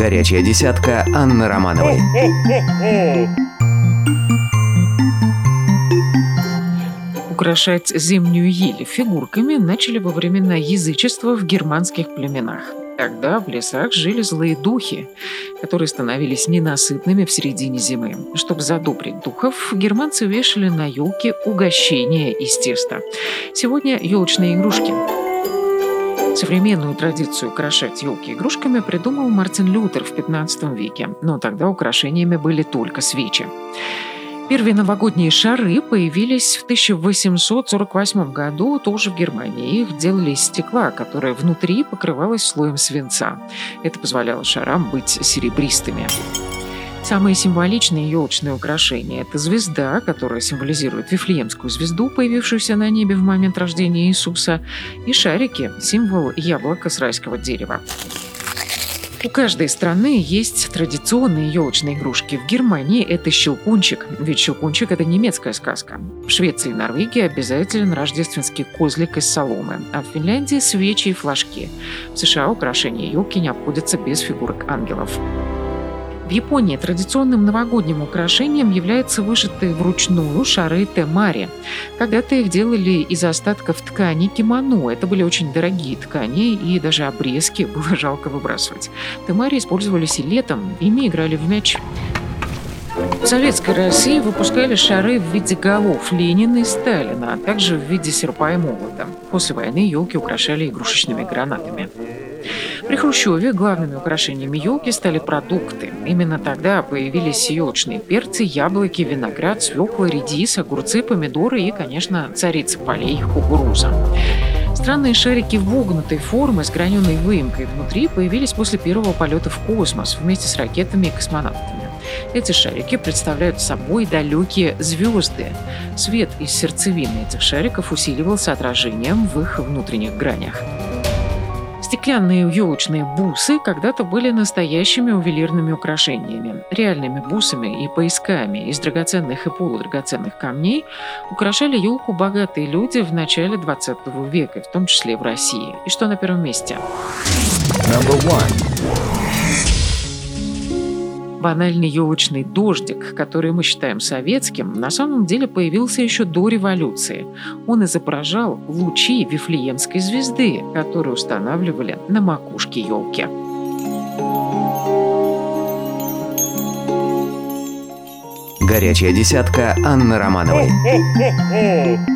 Горячая десятка Анны Романовой. Украшать зимнюю ель фигурками начали во времена язычества в германских племенах. Тогда в лесах жили злые духи, которые становились ненасытными в середине зимы. Чтобы задобрить духов, германцы вешали на елки угощения из теста. Сегодня елочные игрушки. Современную традицию украшать елки игрушками придумал Мартин Лютер в XV веке, но тогда украшениями были только свечи. Первые новогодние шары появились в 1848 году тоже в Германии. Их делали из стекла, которое внутри покрывалось слоем свинца. Это позволяло шарам быть серебристыми. Самые символичные елочные украшения – это звезда, которая символизирует Вифлеемскую звезду, появившуюся на небе в момент рождения Иисуса, и шарики – символ яблока с райского дерева. У каждой страны есть традиционные елочные игрушки. В Германии это щелкунчик, ведь щелкунчик – это немецкая сказка. В Швеции и Норвегии обязателен рождественский козлик из соломы, а в Финляндии – свечи и флажки. В США украшения елки не обходятся без фигурок ангелов. В Японии традиционным новогодним украшением являются вышитые вручную шары темари. Когда-то их делали из остатков ткани кимоно. Это были очень дорогие ткани, и даже обрезки было жалко выбрасывать. Темари использовались и летом, ими играли в мяч. В Советской России выпускали шары в виде голов Ленина и Сталина, а также в виде серпа и молота. После войны елки украшали игрушечными гранатами. При Хрущеве главными украшениями елки стали продукты. Именно тогда появились елочные перцы, яблоки, виноград, свекла, редис, огурцы, помидоры и, конечно, царица полей – кукуруза. Странные шарики вогнутой формы с граненой выемкой внутри появились после первого полета в космос вместе с ракетами и космонавтами. Эти шарики представляют собой далекие звезды. Свет из сердцевины этих шариков усиливался отражением в их внутренних гранях. Стеклянные елочные бусы когда-то были настоящими ювелирными украшениями. Реальными бусами и поясками из драгоценных и полудрагоценных камней украшали елку богатые люди в начале 20 века, в том числе в России. И что на первом месте? Банальный елочный дождик, который мы считаем советским, на самом деле появился еще до революции. Он изображал лучи Вифлеемской звезды, которые устанавливали на макушке елки. Горячая десятка Анны Романовой.